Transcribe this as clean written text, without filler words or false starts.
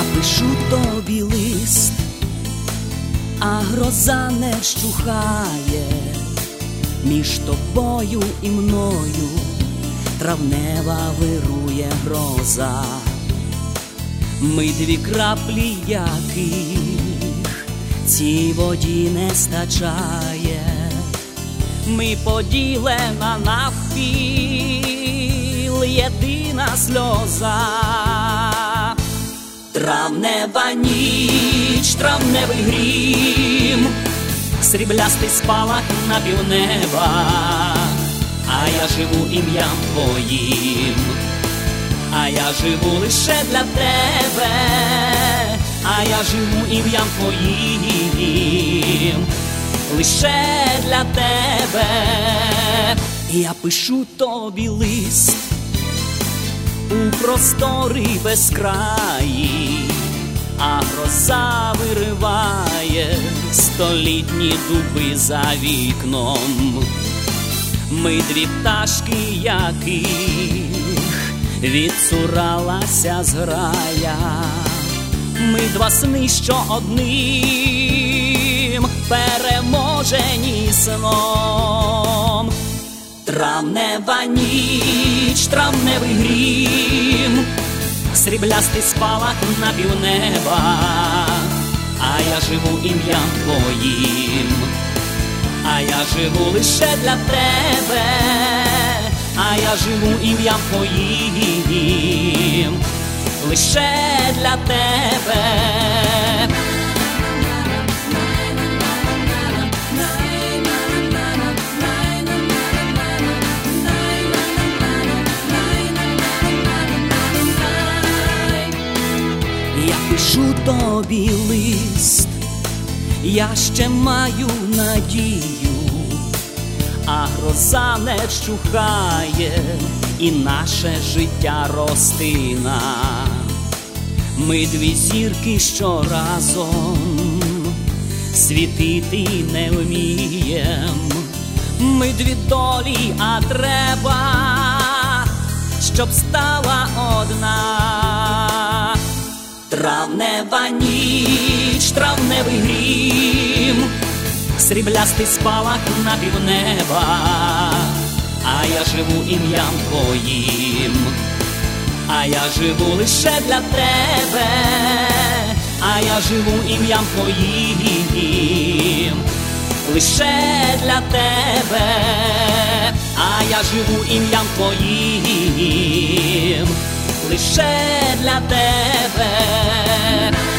пишу тобі лист, а гроза не вщухає. Між тобою і мною травнева вирує гроза. Ми дві краплі, яких цій воді не стачає. Ми поділена навпіл, єдина сльоза. Травнева ніч, травневий грім, сріблястий спалах на півнеба. А я живу ім'ям твоїм, а я живу лише для тебе, а я живу ім'ям твоїм, лише для тебе. Я пишу тобі лист у простори безкраї, а гроза вириває столітні дуби за вікном. Ми дві пташки, яких відцуралася зграя. Ми два сни, що одним переможені сном. Травнева ніч, травневий грім, сріблястий спалах на півнеба. А я живу ім'ям твоїм, а я живу лише для тебе, а я живу ім'ям твоїм, лише для тебе. Я пишу тобі лист, я ще маю надію, а гроза не вщухає, і наше життя розтина. Ми дві зірки, що разом світити не вмієм. Ми дві долі, а треба, щоб стала одна. Травнева ніч, травневий грім, сріблястий спалах на півнеба. А я живу ім'ям твоїм, а я живу лише для тебе, а я живу ім'ям твоїм, лише для тебе, а я живу ім'ям твоїм, лише для тебе.